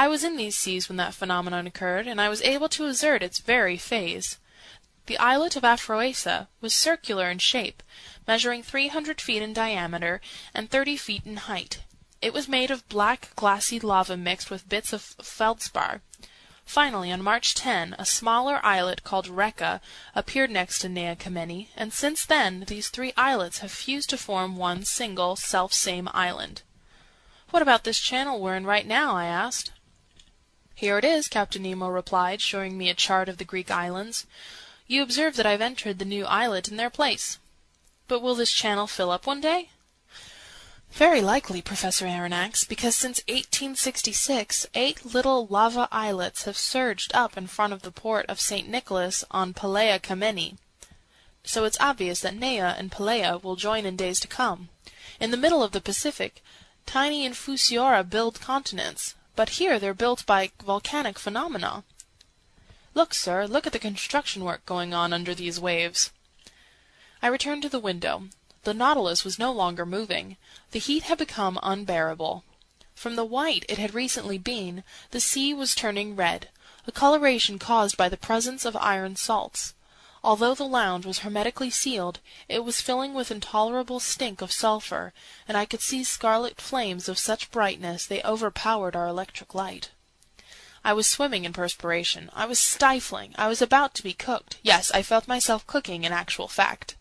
I was in these seas when that phenomenon occurred, and I was able to assert its very phase. The islet of Aphroessa was circular in shape, measuring 300 feet in diameter and 30 feet in height. It was made of black, glassy lava mixed with bits of feldspar. Finally, on March 10, a smaller islet called Rekka appeared next to Nea Kamenni, and since then these three islets have fused to form one single, self-same island. "What about this channel we're in right now?" I asked. "Here it is," Captain Nemo replied, showing me a chart of the Greek islands. "You observe that I've entered the new islet in their place. But will this channel fill up one day?" "Very likely, Professor Aronnax, because since 1866 8 little lava islets have surged up in front of the port of St. Nicholas on Pelea Kamenni. So it's obvious that Nea and Pelea will join in days to come. In the middle of the Pacific, tiny infusiora build continents, but here they're built by volcanic phenomena. Look, sir, look at the construction work going on under these waves." I returned to the window. The Nautilus was no longer moving. The heat had become unbearable. From the white it had recently been, the sea was turning red, a coloration caused by the presence of iron salts. Although the lounge was hermetically sealed, it was filling with intolerable stink of sulphur, and I could see scarlet flames of such brightness they overpowered our electric light. I was swimming in perspiration. I was stifling. I was about to be cooked. Yes, I felt myself cooking in actual fact.